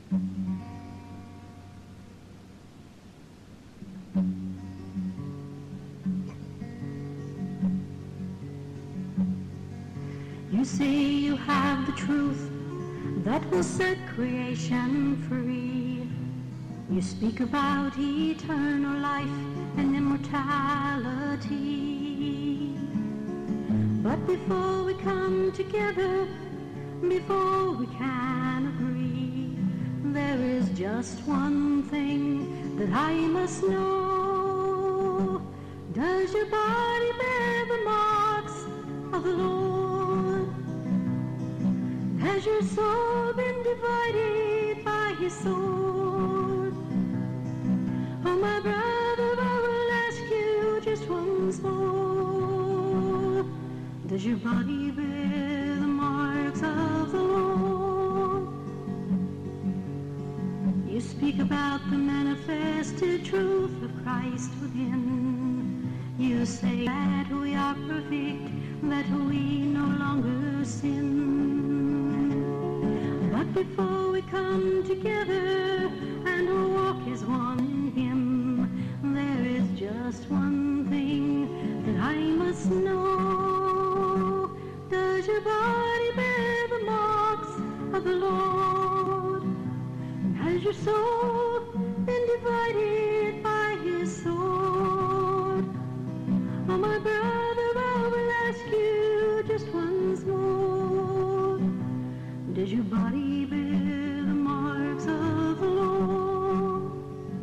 You say you have the truth that will set creation free. You speak about eternal life and immortality. But before we come together, before we can agree, there is just one thing that I must know. Does your body bear the marks of the Lord? Has your soul been divided by his sword? Oh, my brother, I will ask you just once more. Does your body bear the marks of the Lord? You speak about the manifested truth of Christ within. You say that we are perfect, that we no longer sin. But before we come together and walk as one in him, there is just one thing that I must know. Does your body bear the marks of the Lord? And has your soul been divided by his sword? Oh, my brother, I will ask you just once more. Does your body bear the marks of the Lord?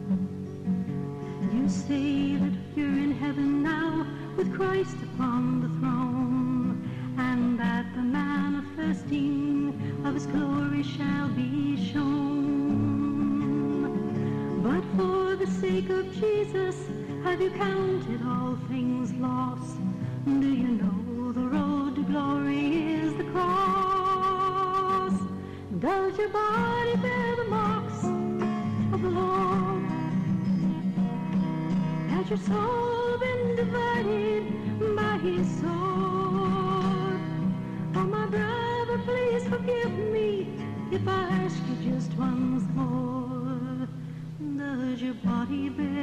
You say that you're in heaven now with Christ upon the throne, and that the manifesting of his glory shall be shown. But for the sake of Jesus, have you counted all things lost? Do you know the road to glory is the cross? Does your body bear the marks of the Lord? Has your soul been divided by his sword? Oh, my brother, please forgive me if I ask you just once more. Does your body bear